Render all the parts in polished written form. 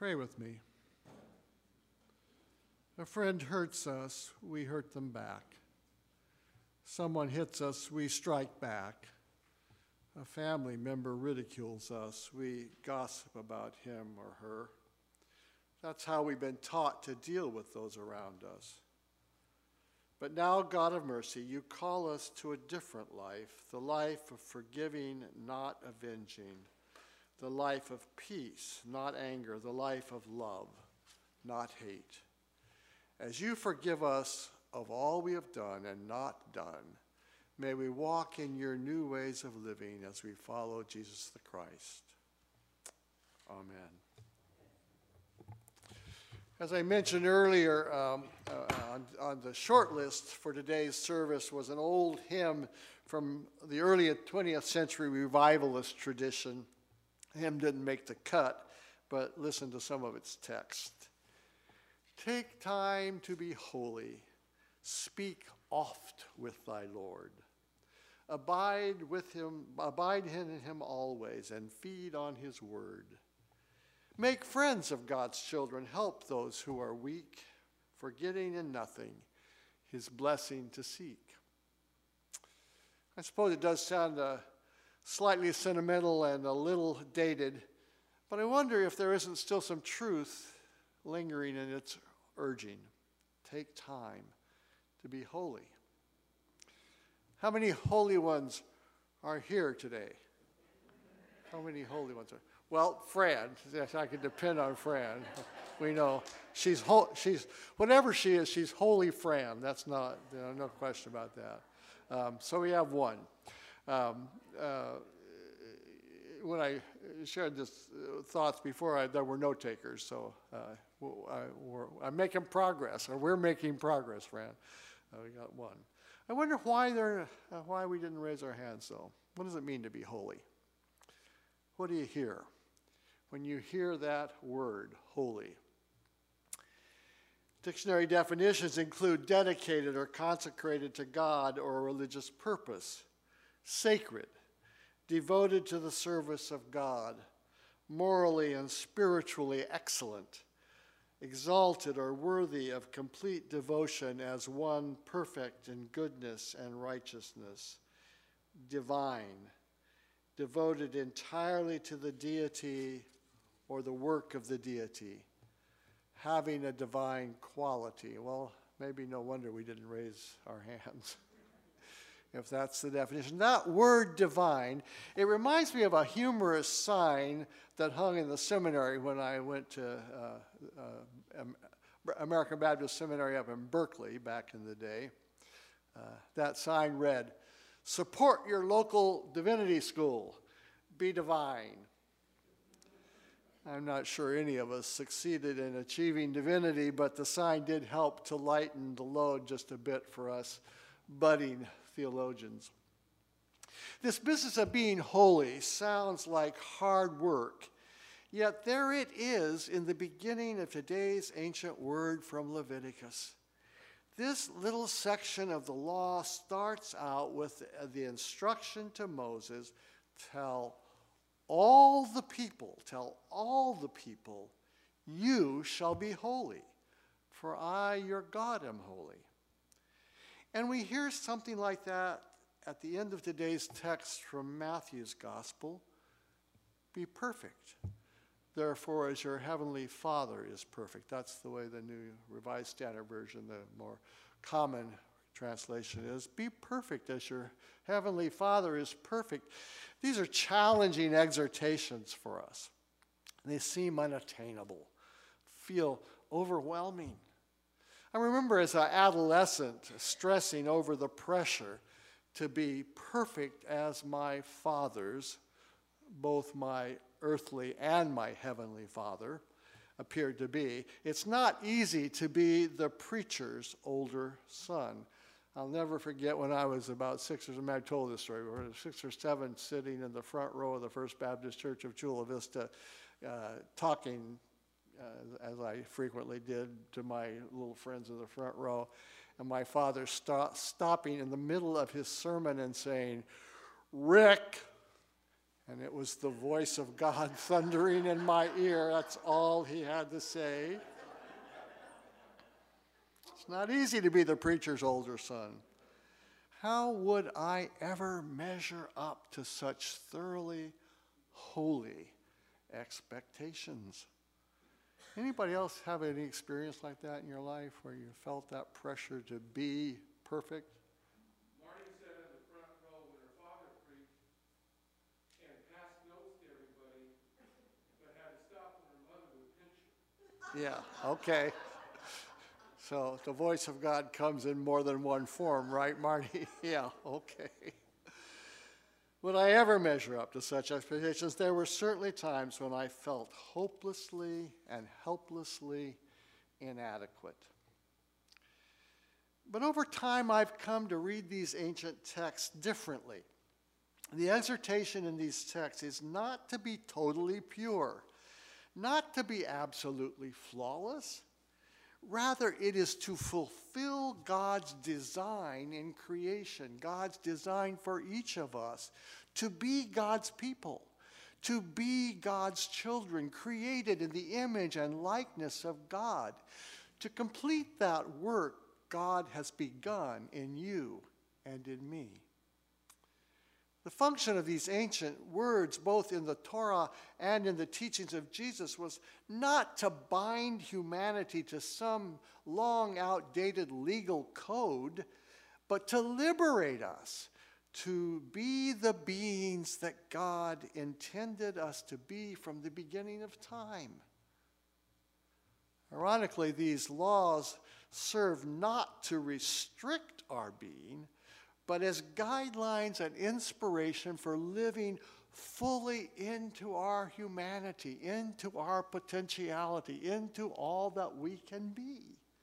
Pray with me. A friend hurts us, we hurt them back. Someone hits us, we strike back. A family member ridicules us, we gossip about him or her. That's how we've been taught to deal with those around us. But now, God of mercy, you call us to a different life, the life of forgiving, not avenging, the life of peace, not anger, the life of love, not hate. As you forgive us of all we have done and not done, may we walk in your new ways of living as we follow Jesus the Christ. Amen. As I mentioned earlier, on the short list for today's service was an old hymn from the early 20th century revivalist tradition. The hymn didn't make the cut, but listen to some of its text. Take time to be holy. Speak oft with thy Lord. Abide in him always, and feed on his word. Make friends of God's children. Help those who are weak, forgetting in nothing his blessing to seek. I suppose it does sound slightly sentimental and a little dated, but I wonder if there isn't still some truth lingering in its urging. Take time to be holy. How many holy ones are here today? How many holy ones are? Well, Fran, yes, I can depend on Fran. We know she's whatever she is, she's holy Fran. That's not, no question about that. So we have one. When I shared this thoughts before, there were note takers. So I'm making progress, or we're making progress, Fran. We got one. I wonder why we didn't raise our hands, though. What does it mean to be holy? What do you hear when you hear that word, holy? Dictionary definitions include dedicated or consecrated to God or a religious purpose, sacred, devoted to the service of God, morally and spiritually excellent, exalted or worthy of complete devotion as one perfect in goodness and righteousness, divine, devoted entirely to the deity or the work of the deity, having a divine quality. Well, maybe no wonder we didn't raise our hands, if that's the definition. That word divine, it reminds me of a humorous sign that hung in the seminary when I went to American Baptist Seminary up in Berkeley back in the day. That sign read, "Support your local divinity school. Be divine." I'm not sure any of us succeeded in achieving divinity, but the sign did help to lighten the load just a bit for us budding theologians. This business of being holy sounds like hard work, yet there it is in the beginning of today's ancient word from Leviticus. This little section of the law starts out with the instruction to Moses, tell all the people, you shall be holy, for I, your God, am holy. And we hear something like that at the end of today's text from Matthew's Gospel. Be perfect, therefore, as your heavenly Father is perfect. That's the way the New Revised Standard Version, the more common translation is. Be perfect as your heavenly Father is perfect. These are challenging exhortations for us. They seem unattainable, feel overwhelming. I remember as an adolescent stressing over the pressure to be perfect as my fathers, both my earthly and my heavenly Father, appeared to be. It's not easy to be the preacher's older son. I'll never forget when I was about 6 or 7, I've told this story, we were 6 or 7 sitting in the front row of the First Baptist Church of Chula Vista, talking, as I frequently did, to my little friends in the front row, and my father stopping in the middle of his sermon and saying, "Rick," And it was the voice of God thundering in my ear. That's all he had to say. It's not easy to be the preacher's older son. How would I ever measure up to such thoroughly holy expectations? Anybody else have any experience like that in your life where you felt that pressure to be perfect? Marty sat in the front row when her father preached and passed notes to everybody, but had to stop when her mother would pinch her. Yeah, okay. So the voice of God comes in more than one form, right, Marty? Yeah, okay. Would I ever measure up to such expectations? There were certainly times when I felt hopelessly and helplessly inadequate. But over time, I've come to read these ancient texts differently. The exhortation in these texts is not to be totally pure, not to be absolutely flawless. Rather, it is to fulfill God's design in creation, God's design for each of us, to be God's people, to be God's children, created in the image and likeness of God, to complete that work God has begun in you and in me. The function of these ancient words, both in the Torah and in the teachings of Jesus, was not to bind humanity to some long outdated legal code, but to liberate us to be the beings that God intended us to be from the beginning of time. Ironically, these laws serve not to restrict our being, but as guidelines and inspiration for living fully into our humanity, into our potentiality, into all that we can be.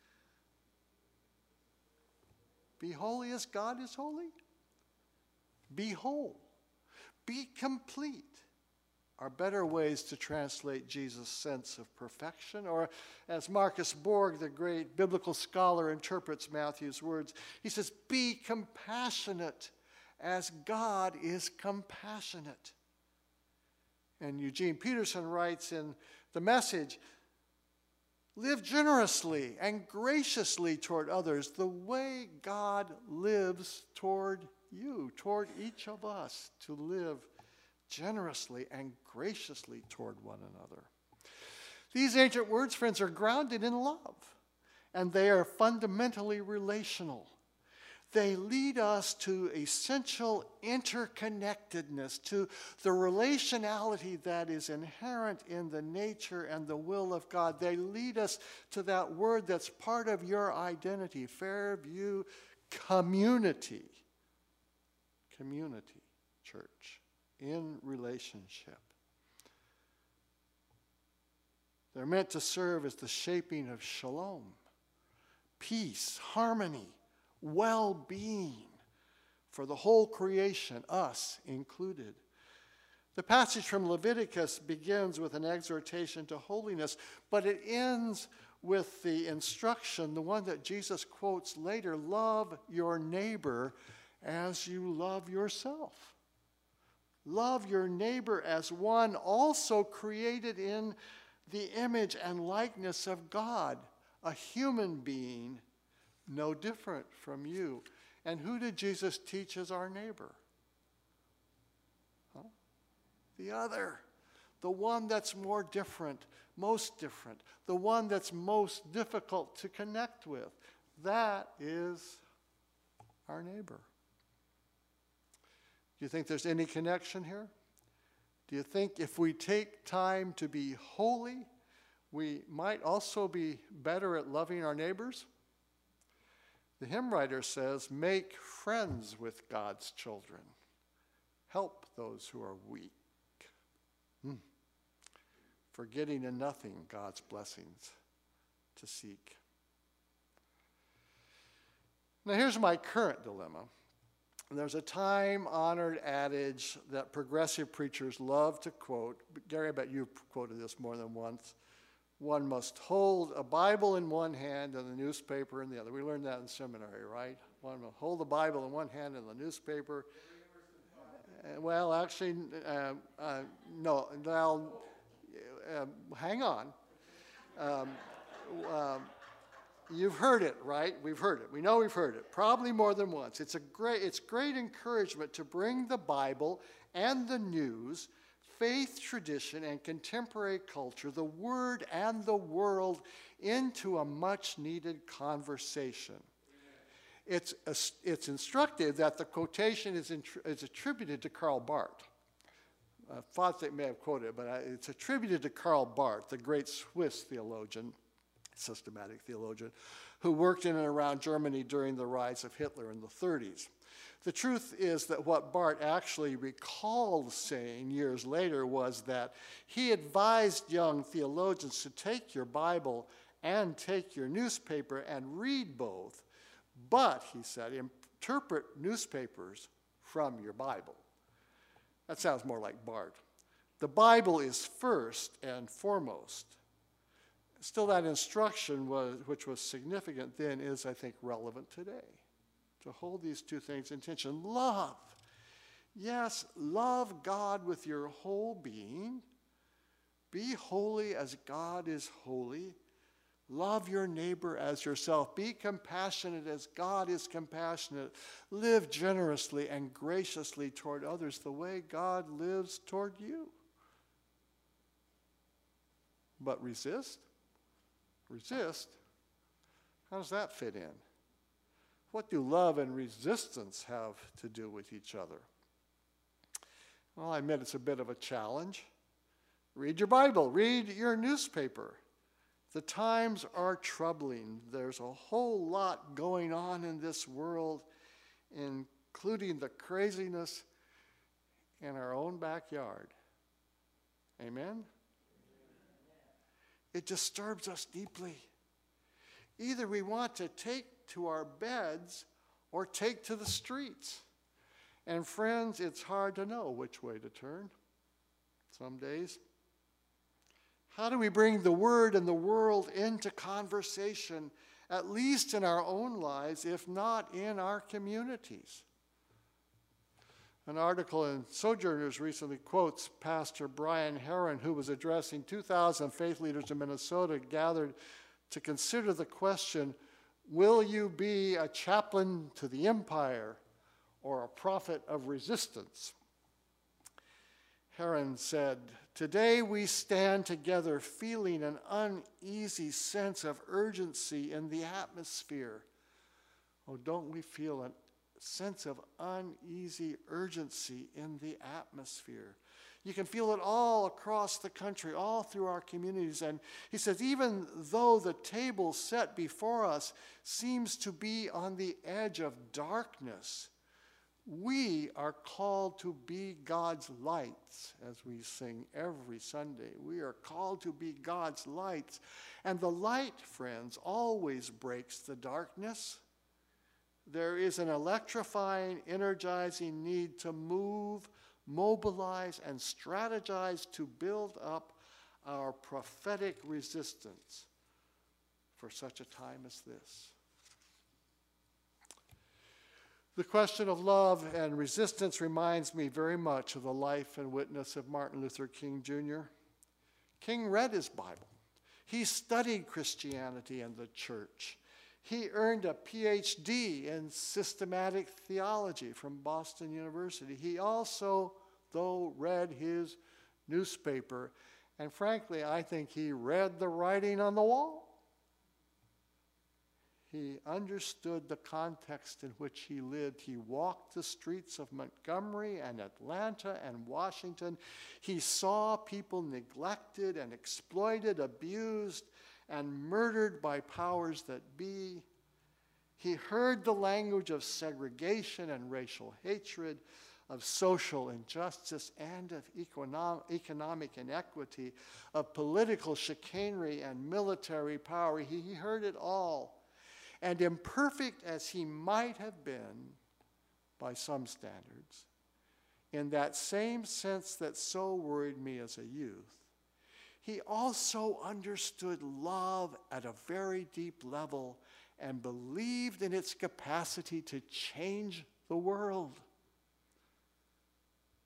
Be holy as God is holy. Be whole. Be complete are better ways to translate Jesus' sense of perfection. Or as Marcus Borg, the great biblical scholar, interprets Matthew's words, he says, be compassionate as God is compassionate. And Eugene Peterson writes in The Message, live generously and graciously toward others the way God lives toward you, toward each of us, to live generously and graciously toward one another. These ancient words, friends, are grounded in love, and they are fundamentally relational. They lead us to essential interconnectedness, to the relationality that is inherent in the nature and the will of God. They lead us to that word that's part of your identity, Fairview community. Community, church. In relationship. They're meant to serve as the shaping of shalom, peace, harmony, well-being for the whole creation, us included. The passage from Leviticus begins with an exhortation to holiness, but it ends with the instruction, the one that Jesus quotes later, love your neighbor as you love yourself. Love your neighbor as one also created in the image and likeness of God, a human being no different from you. And who did Jesus teach as our neighbor? Huh? The other, the one that's more different, most different, the one that's most difficult to connect with. That is our neighbor. Do you think there's any connection here? Do you think if we take time to be holy, we might also be better at loving our neighbors? The hymn writer says, make friends with God's children. Help those who are weak. Forgetting in nothing God's blessings to seek. Now here's my current dilemma. There's a time-honored adage that progressive preachers love to quote. Gary, I bet you've quoted this more than once. One must hold a Bible in one hand and the newspaper in the other. We learned that in seminary, right? One must hold the Bible in one hand and the newspaper. Well, actually, no. Well, hang on. Um, um, You've heard it, right? We've heard it. We know we've heard it, probably more than once. It's great encouragement to bring the Bible and the news, faith, tradition, and contemporary culture, the Word and the world, into a much-needed conversation. It's instructive that the quotation is attributed to Karl Barth. I thought they may have quoted it, but it's attributed to Karl Barth, the great Swiss theologian, systematic theologian, who worked in and around Germany during the rise of Hitler in the 30s. The truth is that what Barth actually recalled saying years later was that he advised young theologians to take your Bible and take your newspaper and read both, but, he said, interpret newspapers from your Bible. That sounds more like Barth. The Bible is first and foremost. Still, that instruction, which was significant then, is, I think, relevant today. To hold these two things in tension. Love. Yes, love God with your whole being. Be holy as God is holy. Love your neighbor as yourself. Be compassionate as God is compassionate. Live generously and graciously toward others the way God lives toward you. But resist? Resist? How does that fit in? What do love and resistance have to do with each other? Well, I admit it's a bit of a challenge. Read your Bible. Read your newspaper. The times are troubling. There's a whole lot going on in this world, including the craziness in our own backyard. Amen? It disturbs us deeply. Either we want to take to our beds or take to the streets. And friends, it's hard to know which way to turn some days. How do we bring the Word and the world into conversation, at least in our own lives, if not in our communities? An article in Sojourners recently quotes Pastor Brian Herron, who was addressing 2,000 faith leaders in Minnesota gathered to consider the question, will you be a chaplain to the empire or a prophet of resistance? Herron said, today we stand together feeling an uneasy sense of urgency in the atmosphere. Oh, don't we feel a sense of uneasy urgency in the atmosphere? You can feel it all across the country, all through our communities. And he says, even though the table set before us seems to be on the edge of darkness, we are called to be God's lights, as we sing every Sunday. We are called to be God's lights. And the light, friends, always breaks the darkness. There is an electrifying, energizing need to move, mobilize, and strategize to build up our prophetic resistance for such a time as this. The question of love and resistance reminds me very much of the life and witness of Martin Luther King Jr. King read his Bible. He studied Christianity and the church. He earned a PhD in systematic theology from Boston University. He also, though, read his newspaper, and frankly, I think he read the writing on the wall. He understood the context in which he lived. He walked the streets of Montgomery and Atlanta and Washington. He saw people neglected and exploited, abused, and murdered by powers that be. He heard the language of segregation and racial hatred, of social injustice and of economic inequity, of political chicanery and military power. He heard it all. And imperfect as he might have been by some standards, in that same sense that so worried me as a youth, he also understood love at a very deep level and believed in its capacity to change the world.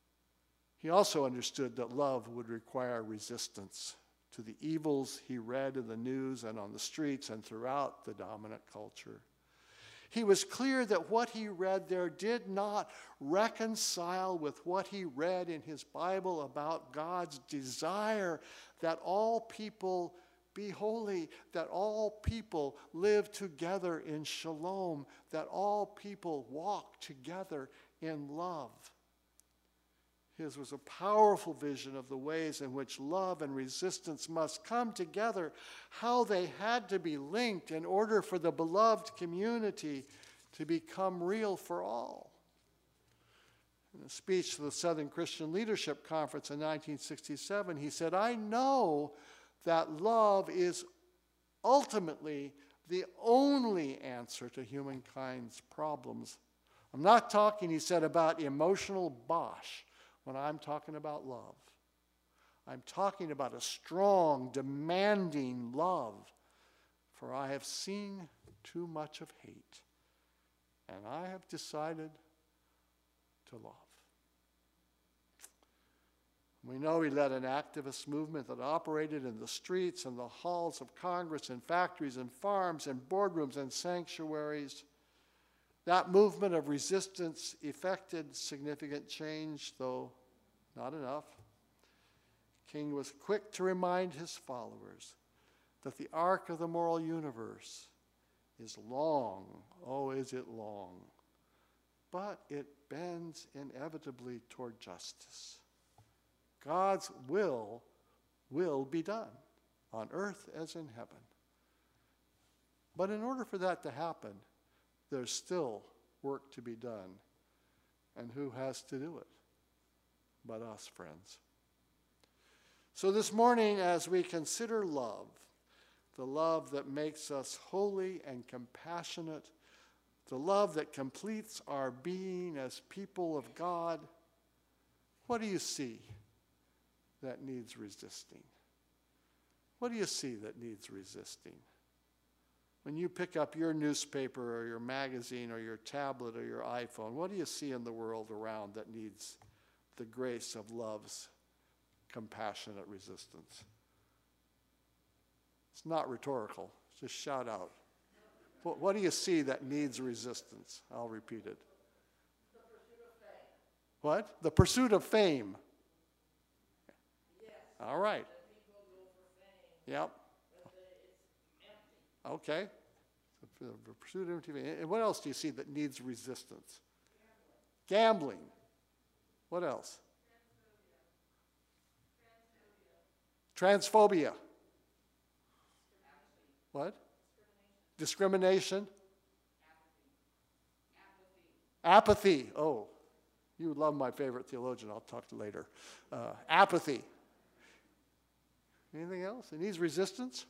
He also understood that love would require resistance to the evils he read in the news and on the streets and throughout the dominant culture. He was clear that what he read there did not reconcile with what he read in his Bible about God's desire that all people be holy, that all people live together in shalom, that all people walk together in love. His was a powerful vision of the ways in which love and resistance must come together, how they had to be linked in order for the beloved community to become real for all. In a speech to the Southern Christian Leadership Conference in 1967, he said, "I know that love is ultimately the only answer to humankind's problems. I'm not talking," he said, "about emotional bosh when I'm talking about love. I'm talking about a strong, demanding love, for I have seen too much of hate, and I have decided to love." We know he led an activist movement that operated in the streets and the halls of Congress, in factories and farms and boardrooms and sanctuaries. That movement of resistance effected significant change, though not enough. King was quick to remind his followers that the arc of the moral universe is long, oh, is it long, but it bends inevitably toward justice. God's will be done on earth as in heaven. But in order for that to happen, there's still work to be done. And who has to do it? But us, friends. So this morning, as we consider love, the love that makes us holy and compassionate, the love that completes our being as people of God, what do you see that needs resisting? What do you see that needs resisting? When you pick up your newspaper or your magazine or your tablet or your iPhone, what do you see in the world around that needs the grace of love's compassionate resistance? It's not rhetorical. Just shout out. What do you see that needs resistance? I'll repeat it. The pursuit of fame. What? The pursuit of fame. Yes. All right. That people go for fame. Yep. But it's empty. Okay. The pursuit of empty. And what else do you see that needs resistance? Gambling. What else? Transphobia. What? Discrimination. Apathy. Oh, you love my favorite theologian. I'll talk to you later. Apathy. Anything else? It needs resistance.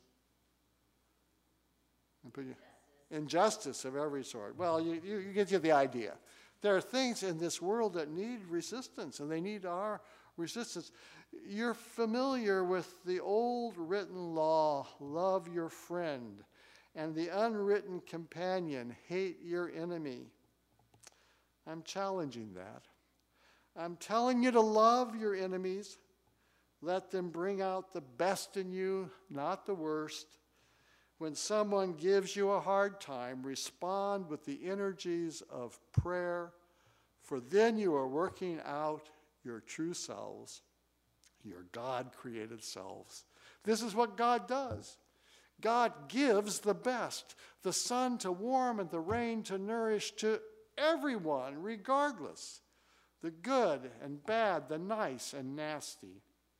Injustice of every sort. Well, you get the idea. There are things in this world that need resistance, and they need our resistance. You're familiar with the old written law, love your friend, and the unwritten companion, hate your enemy. I'm challenging that. I'm telling you to love your enemies. Let them bring out the best in you, not the worst. When someone gives you a hard time, respond with the energies of prayer, for then you are working out your true selves, your God-created selves. This is what God does. God gives the best, the sun to warm and the rain to nourish to everyone, regardless, the good and bad, the nice and nasty.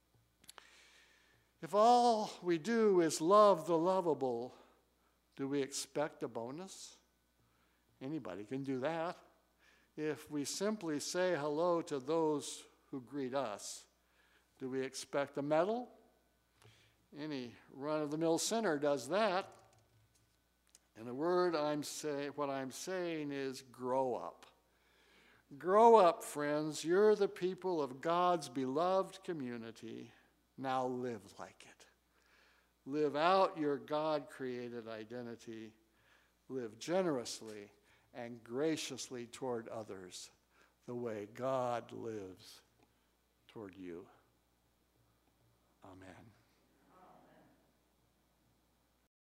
If all we do is love the lovable, do we expect a bonus? Anybody can do that. If we simply say hello to those who greet us, do we expect a medal? Any run-of-the-mill sinner does that. And the word what I'm saying is grow up. Grow up, friends. You're the people of God's beloved community. Now live like it. Live out your God-created identity. Live generously and graciously toward others the way God lives toward you.